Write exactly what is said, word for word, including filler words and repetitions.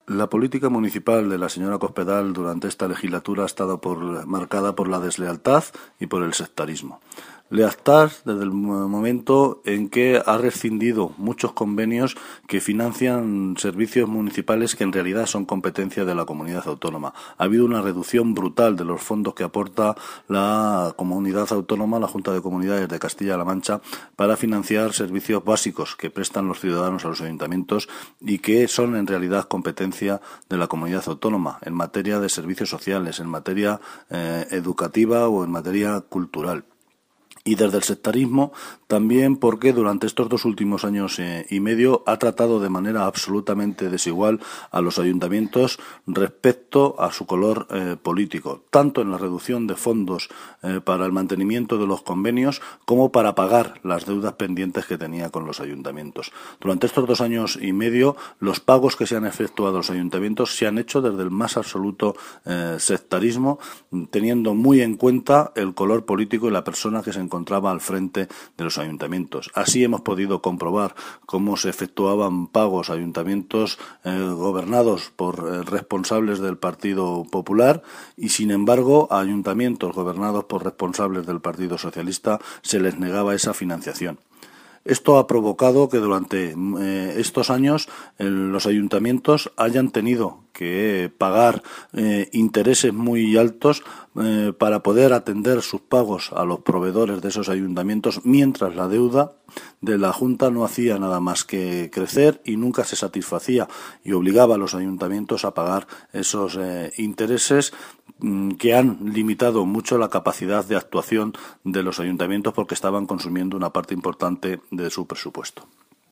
La política municipal de la señora Cospedal durante esta legislatura ha estado por, marcada por la deslealtad y por el sectarismo. Lealtad desde el momento en que ha rescindido muchos convenios que financian servicios municipales que en realidad son competencia de la comunidad autónoma. Ha habido una reducción brutal de los fondos que aporta la comunidad autónoma, la Junta de Comunidades de Castilla-La Mancha, para financiar servicios básicos que prestan los ciudadanos a los ayuntamientos y que son en realidad competencia de la comunidad autónoma en materia de servicios sociales, en materia eh, educativa o en materia cultural. Y desde el sectarismo también porque durante estos dos últimos años eh, y medio ha tratado de manera absolutamente desigual a los ayuntamientos respecto a su color eh, político, tanto en la reducción de fondos eh, para el mantenimiento de los convenios como para pagar las deudas pendientes que tenía con los ayuntamientos. Durante estos dos años y medio los pagos que se han efectuado a los ayuntamientos se han hecho desde el más absoluto eh, sectarismo, teniendo muy en cuenta el color político y la persona que se encontraba al frente de los ayuntamientos. Así hemos podido comprobar cómo se efectuaban pagos a ayuntamientos eh, gobernados por eh, responsables del Partido Popular y, sin embargo, a ayuntamientos gobernados por responsables del Partido Socialista se les negaba esa financiación. Esto ha provocado que durante eh, estos años eh, los ayuntamientos hayan tenido que pagar eh, intereses muy altos eh, para poder atender sus pagos a los proveedores de esos ayuntamientos, mientras la deuda de la Junta no hacía nada más que crecer y nunca se satisfacía y obligaba a los ayuntamientos a pagar esos eh, intereses mmm, que han limitado mucho la capacidad de actuación de los ayuntamientos porque estaban consumiendo una parte importante de su presupuesto.